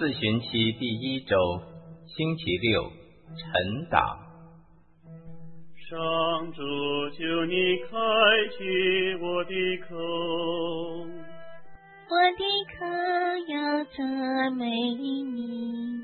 四旬期第1周，星期六，晨祷。 上主，求你开启我的口， 我的口要赞美你。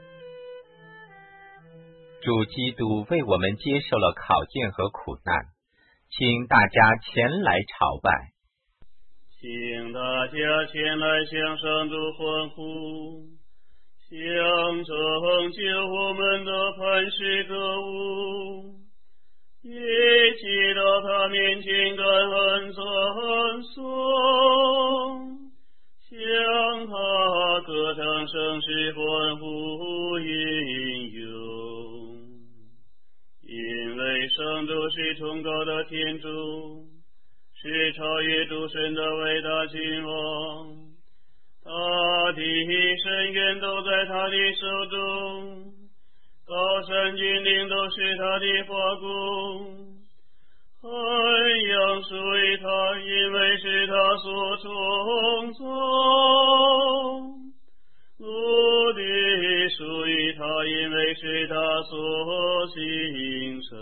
主基督为我们接受了考验和苦难，请大家前来朝拜。 请大家前来向上主欢呼，向拯救我们的磐石歌舞，一起到他面前感恩赞颂，向他歌唱圣诗欢呼应用，因为上主是崇高的天主，是超越诸神的伟大君王，他的深渊都在他的手中，高山峻岭都是他的发功，海洋属于他，因为是他所创造，陆地属于他，因为是他所形成。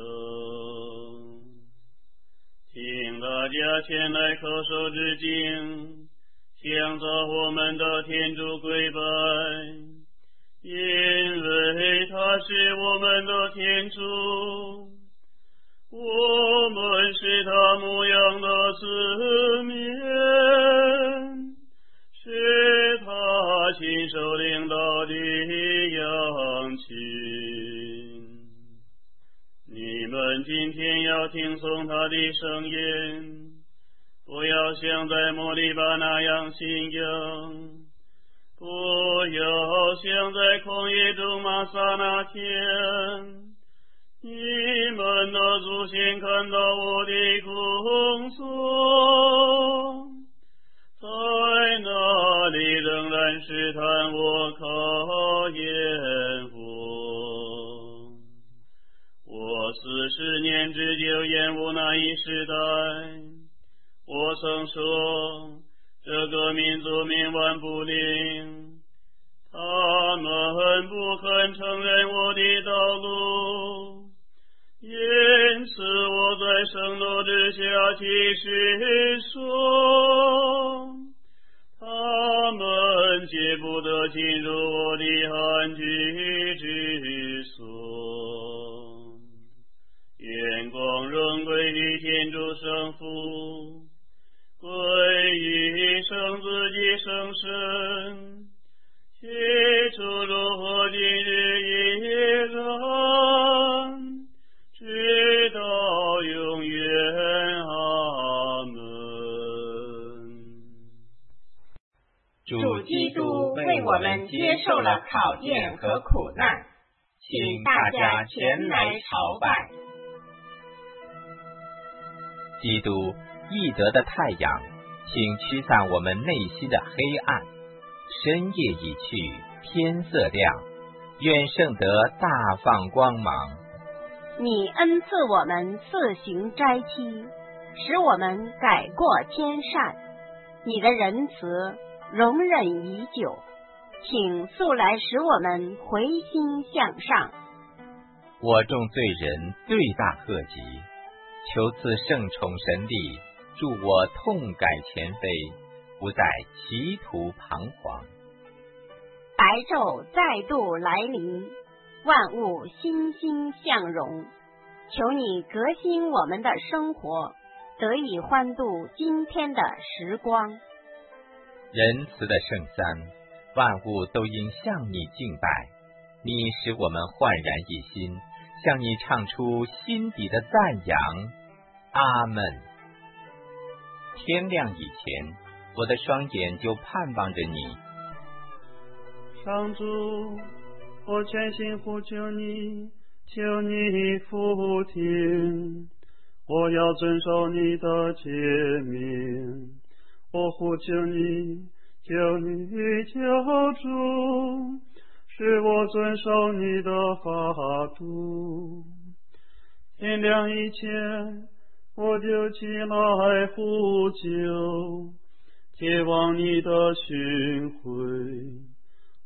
请大家前来叩首致敬，向造我们的天主跪拜，因为他是我们的天主，我们是他牧养的子民，是他亲手领导的羊群。你们今天要听从他的声音，不要像在摩利巴那样信仰，不要像在旷野中玛撒那天，你们的祖先看到我的工作，在那里仍然试探我，考验我。我40年之久厌恶那一时代，我曾说这个民族冥顽不灵，他们不肯承认我的道路，因此我在圣怒之下起誓说，他们皆不得进入我的安居之所。愿光荣归于天主圣父，归于圣子及圣神，起初如何今日依然，直到永远。阿门。 主基督为我们接受了考验和苦难，请大家前来朝拜。 基督义德的太阳，请驱散我们内心的黑暗。深夜已去，天色亮，愿圣德大放光芒。 你恩赐我们4行斋期，使我们改过迁善。你的仁慈容忍已久，请速来使我们回心向上。 我众罪人罪大恶极，求赐圣宠神力，助我痛改前非，不再歧途彷徨。 白昼再度来临，万物欣欣向荣，求你革新我们的生活，得以欢度今天的时光。 仁慈的圣三，万物都应向你敬拜，你使我们焕然一新，向你唱出心底的赞扬。阿们。天亮以前，我的双眼就盼望着你。 上主，我全心呼求你，求你俯听，我要遵守你的诫命。我呼求你，求你救助，使我遵守你的法度。天亮以前，我就起来呼救，切望你的训诲。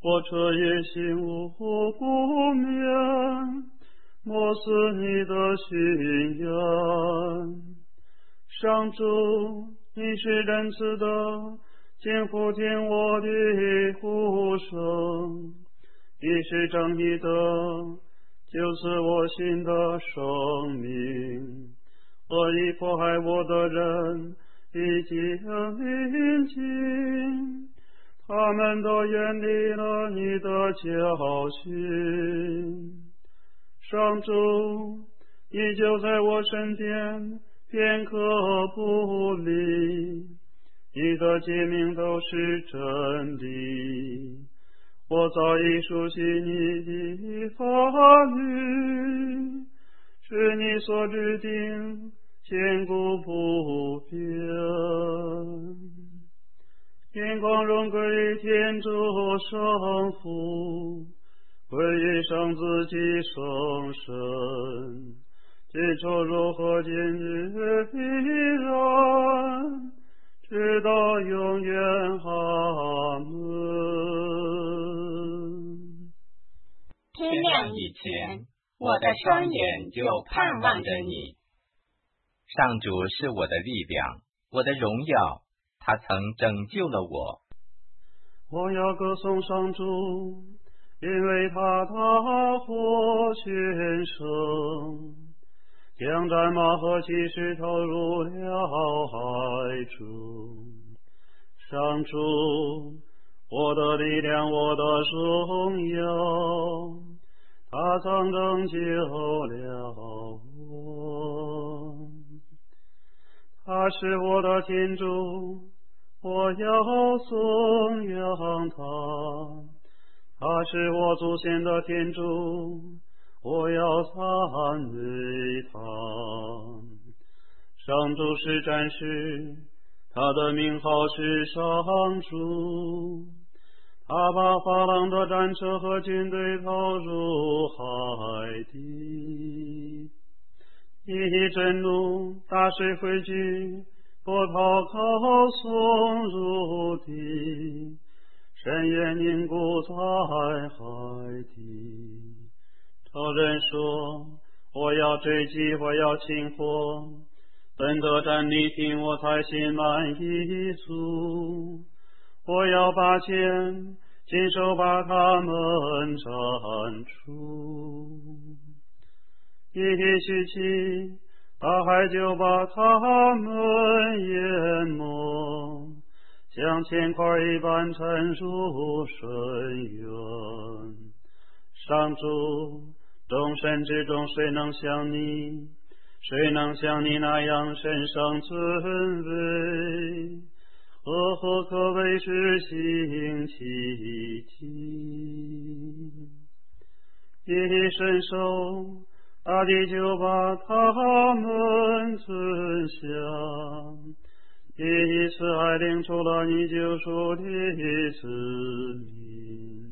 我彻夜醒无不眠，默思你的心愿。上主，你是仁慈的，请俯听我的呼声；你是正义的，救赐我新的生命。恶意迫害我的人已经临近，他们都远离了你的教训。上主，你就在我身边，片刻不离，你的诫命都是真理。我早已熟悉你的法律，是你所制定，坚固不变。愿光荣归于天主圣父，归于圣子及圣神，起初如何，今日必然，直到永远。阿门。 天亮以前，我的双眼就盼望着你。 上主是我的力量，我的荣耀，他曾拯救了我。 我要歌颂上主，因为他大获全胜，将战马和骑士投入了海中。上主，我的力量，我的荣耀，他曾拯救了我。他是我的天主，我要颂扬他；他是我祖先的天主，我要赞美他。上主是战士，他的名号是上主，他把法郎的战车和军队投入海底。一震怒，大水汇聚，波涛高耸入地，深渊凝固在海底。仇人说，我要追击，我要擒获，等得战利品，我才心满意足。我要把剑亲手把他们斩除。一吸气，大海就把他们淹没，像铅块一般沉入深渊。上主，众神之中，谁能像你？谁能像你那样神圣尊贵？何可谓是行奇迹？一伸手，大地就把他们吞下，一次爱领出了你救赎的子民，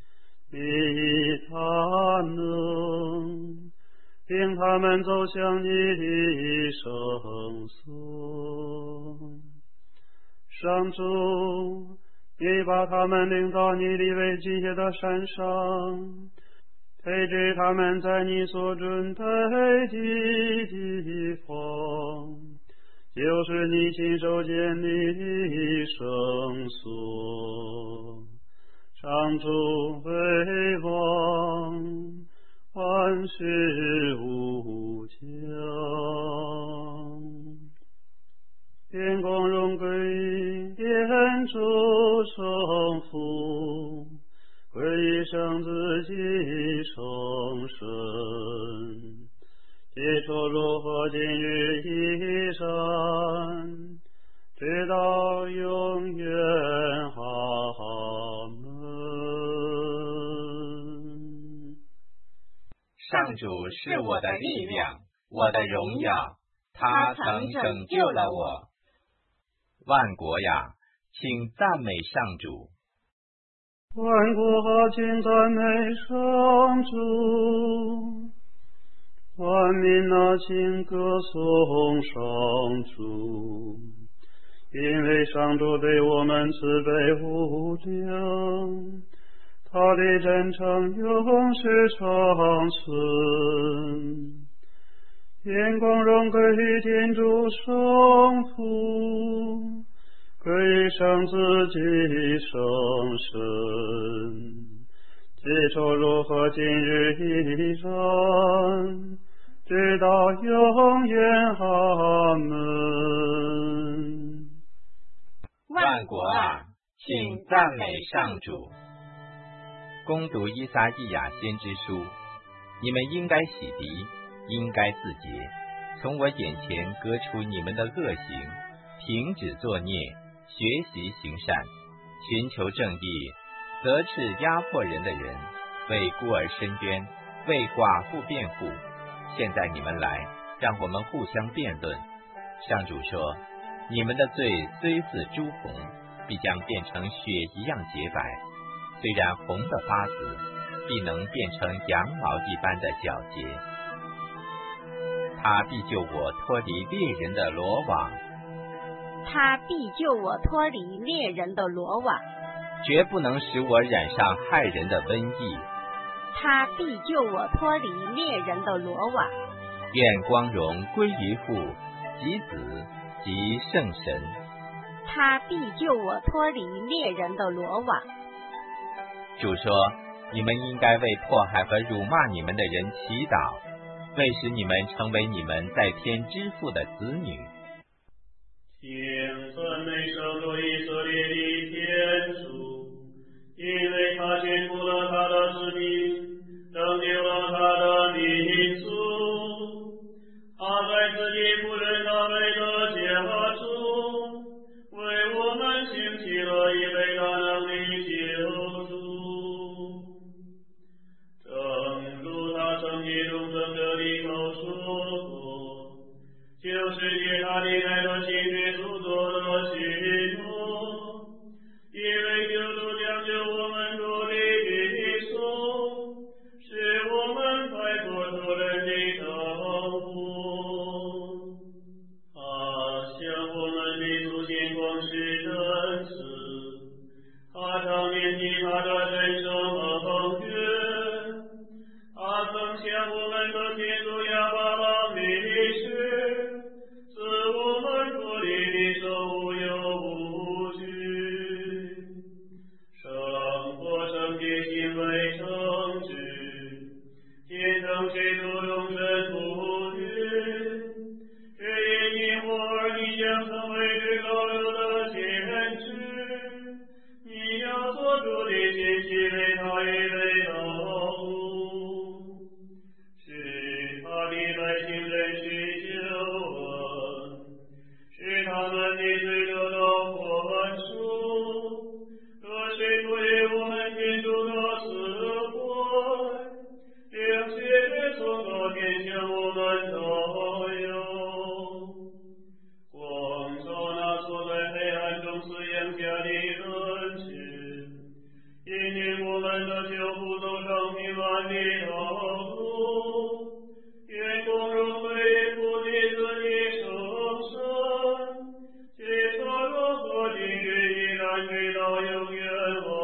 他能领他们走向你的圣所。上主，你把他们领到你立为基业的山上，配置他们在你所准备的地方，就是你亲手建立的圣所。上主为王，万事无疆。愿光荣归于天主圣父，归于圣子及圣神，起初如何，今日依然，直到永远。阿门。 上主是我的力量，我的荣耀，他曾拯救了我。万国呀，请赞美上主。 万国请赞美上主，万民啊，请歌颂上主，因为上主对我们慈悲无量， 他的真诚永世长存。愿光荣归于天主圣父，归于圣子及圣神，起初如何今日依然，直到永远。阿门。 万国啊，请赞美上主。恭读依撒意亚先知书，你们应该洗涤，应该自洁，从我眼前革除你们的恶行，停止作孽，学习行善，寻求正义，责斥压迫人的人，为孤儿伸冤，为寡妇辩护。现在你们来，让我们互相辩论。上主说，你们的罪虽似朱红，必将变成血一样洁白，虽然红的发紫，必能变成羊毛一般的皎洁。他必救我脱离猎人的罗网， 他必救我脱离猎人的罗网， 绝不能使我染上害人的瘟疫。 他必救我脱离猎人的罗网。 愿光荣归于父及子及圣神。 他必救我脱离猎人的罗网。 主说，你们应该为迫害和辱骂你们的人祈祷，为使你们成为你们在天之父的子女。 请赞美圣主以色列的天主，因为他眷顾了他的子民，拯救了他的民族。他在自己仆人大卫的家中，为我们兴起了一位大能的救主。正如他曾经中生者里头说过，就是借他的爱的心血所做的许诺，因为救主将就我们脱离敌手，使我们摆脱仇人的掌握。他向我们的祖先广施恩慈，他常念及他的神圣恩怨，他曾向我们的天主亚巴郎立誓，使我们脱离敌手无忧无惧，生活圣洁行为正直，天生水土容身不屈。只因你我儿女将成为至高者的先知，你要做出的信息为他预备道路，使他的百姓认识救恩，使他们的罪得到宽恕。若谁脱离我们天主的慈怀，并且从高天向我们照耀，光照那坐在黑暗中死阳下的人群，引领我们的救护走上平安的道路。愿光荣归于父及子及圣神，其所荣和今日依然直到永远。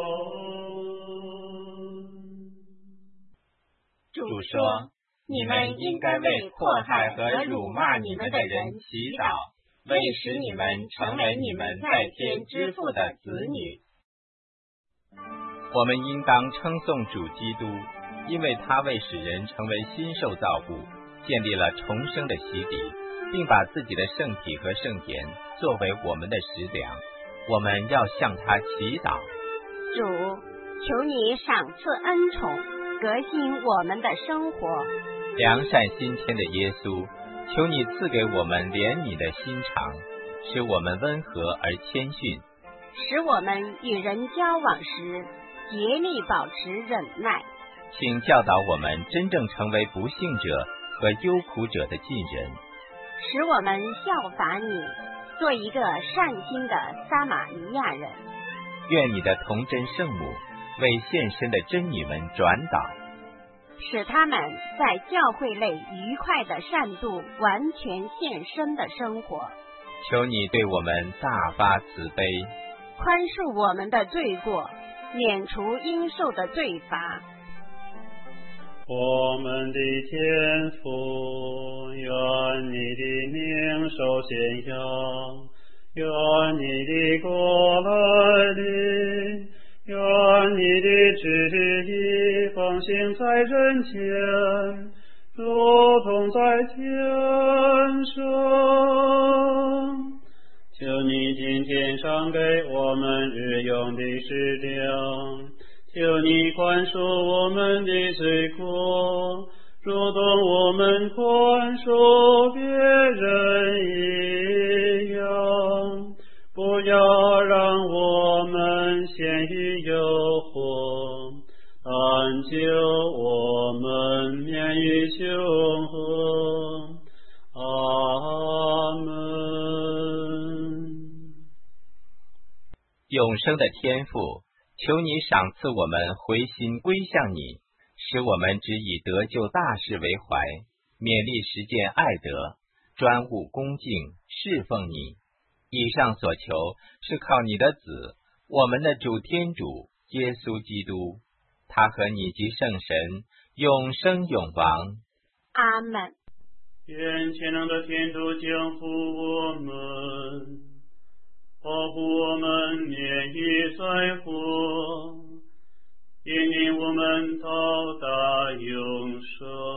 主说，你们应该为迫害和辱骂你们的人祈祷，为使你们成为你们在天之父的子女。我们应当称颂主基督，因为他为使人成为新受造物，建立了重生的洗礼，并把自己的圣体和圣言作为我们的食粮。我们要向他祈祷。 主，求你赏赐恩宠，革新我们的生活。 良善心谦的耶稣，求你赐给我们怜悯的心肠，使我们温和而谦逊， 使我们与人交往时竭力保持忍耐。 请教导我们真正成为不幸者和忧苦者的近人， 使我们效法你，做一个善心的撒玛利亚人。 愿你的童真圣母为献身的真女们转导， 使他们在教会内愉快地善度完全献身的生活。 求你对我们大发慈悲， 宽恕我们的罪过， 免除应受的罪罚。 我们的天父，愿你的名受显扬，愿你的国来临，愿你的旨意奉行在人间，如同在天上。求你今天赏给我们日用的食粮，求你宽恕我们的罪过，如同我们宽恕别人一样。不要让我们陷于诱惑，但救我们免于凶恶。阿门。 永生的天父，求你赏赐我们回心归向你，使我们只以得救大事为怀，勉力实践爱德，专务恭敬，侍奉你。以上所求是靠你的子，我们的主天主耶稣基督，他和你及圣神永生永王。 阿们。 愿全能的天主降福我们，保护我们免于灾祸，引领我们到达永生。